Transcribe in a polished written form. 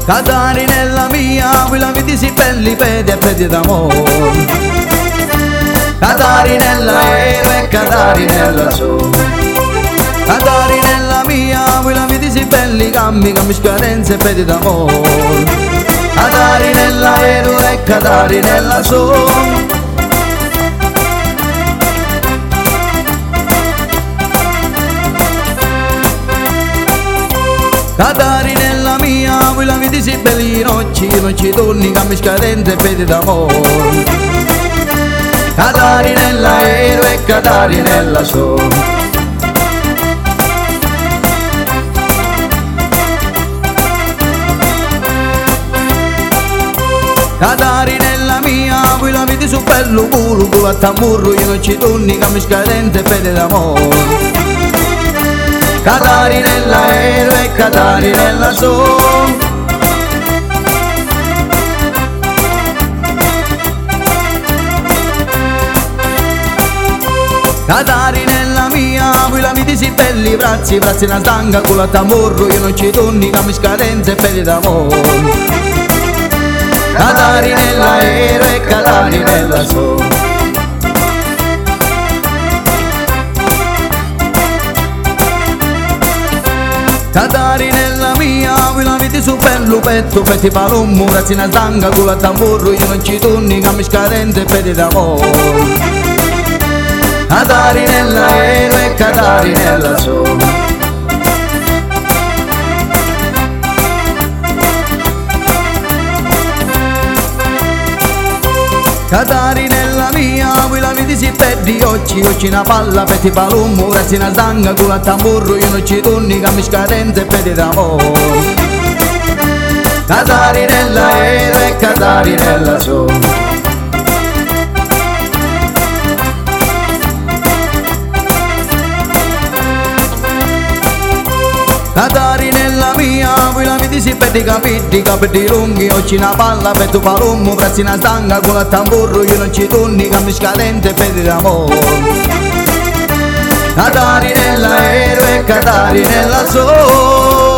Catarinella mia, quella vedi si belli pedi e pedi d'amore. Catarinella ero e Catarinella so. Catarinella mia, quella vedi si belli cambi scadenze e pedi d'amore. Catarinella ero e Catarinella so. Catarinella mia, quella vedi si belli non ci torni cambi scadente e vedi d'amore. Catarinella ero e Catarinella so. Catarinella mia, quella vedi su bello culo a tamburro, io non ci torni cambi scadente e vedi d'amore. Catarinella ero e Catarinella so. Catarinella mia, quella vedi si belli bracci una stanga con la tamorro, io non ci torni cambi scadenze e peli d'amore. Catarinella ero e Catarinella so. Catarinella mia, quella vedi su bello petto, petti palommo, grazie una stanga con la tamburro, io non ci torni cambi scadente e pedi d'amore. Catarinella ero e Catarinella so. Catarinella mia, quella vedi si perdi oggi una palla, petti palommo, grazie una stanga con la tamburro, io non ci torni cambi scadente e pedi d'amore. Catarinella ero e Catarinella so. Catarinella mia, quella vedi si perdi capelli lunghi, oggi una palla, petto palommo, grazie una stanga con la tamburro, io non ci torni cambi scadente e pedi d'amore. Catarinella ero e Catarinella so.